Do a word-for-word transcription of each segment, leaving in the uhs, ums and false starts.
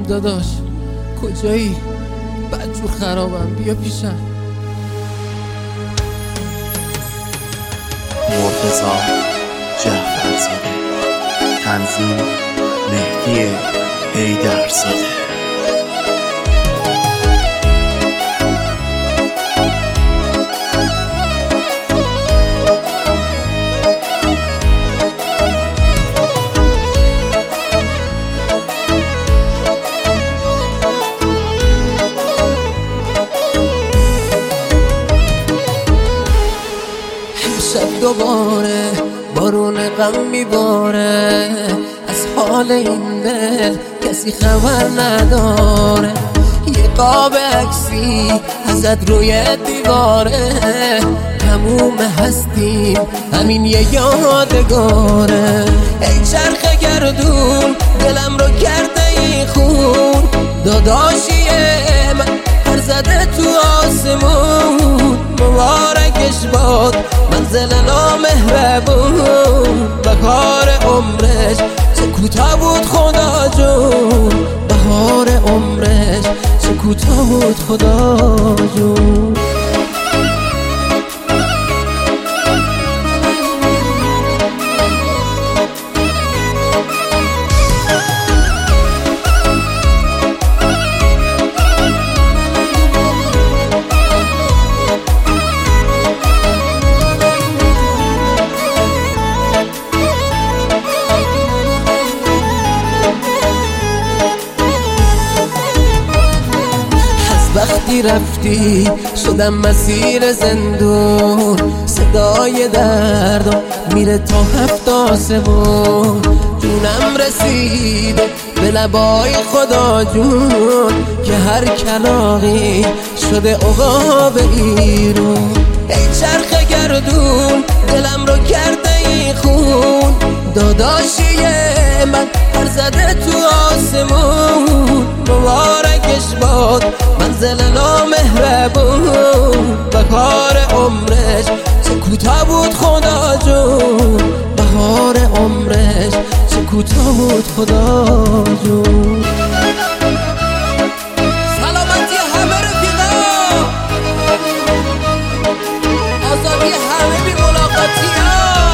داداش کجایی؟ بدجور خرابم، بیا پیشم. مرتضی جعفرزاده، تنظیم مهدی حیدرزاده. شب دوباره بارون غم میباره، از حال این دل کسی خبر نداره. یه قاب عکسی ازت روی دیواره، تموم هستیم همین یه یادگاره. ای چرخ گردون دلم رو کرده ای خون، داداشیه من پر زده تو آسمون. مبارکش باد منزل نامهربون، بهار عمرش چه کوتاه بود خدا جون. بهار عمرش چه کوتاه بود خدا جون. وقتی رفتی شدم مسیر زندون، صدای دردم میره تا هفت آسمون. جونم رسیده به لبای خدا جون، که هر کلاغی شده عقاب ایرون. ای چرخ گردون دلم رو کرده ای خون، داداشیه من پر زده تو آسمون. مبارکش باد منزل نامهربون، بهار عمرش چه کوتاه بود خدا جون. بهار عمرش چه کوتاه بود خدا جون. سلامتی همه رفیقا، آزادی همه بی ملاقاتی ها.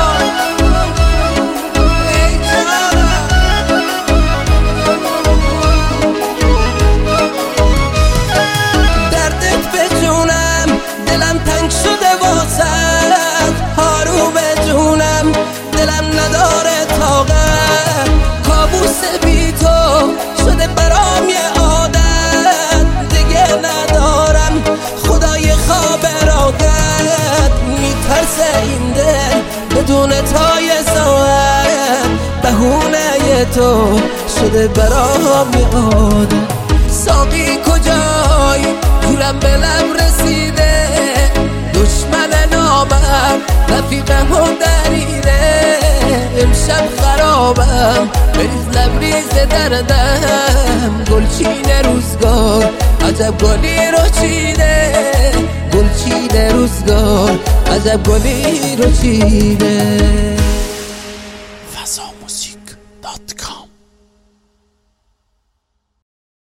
دلم نداره طاقت، کابوس بی تو شده برام یه عادت. دیگه ندارم خدای خواب راحت، میترسه این دل بدون تای ساعت. بهونه تو شده برام یه عادت. ساقی کجایی؟ جورم به لب رسیده، دشمن نامم رفیقم و دریده. امشب خرابم بریز لبریز دردم، گلچین روزگار عجب گلی رو چیده. گلچین روزگار عجب گلی رو چیده.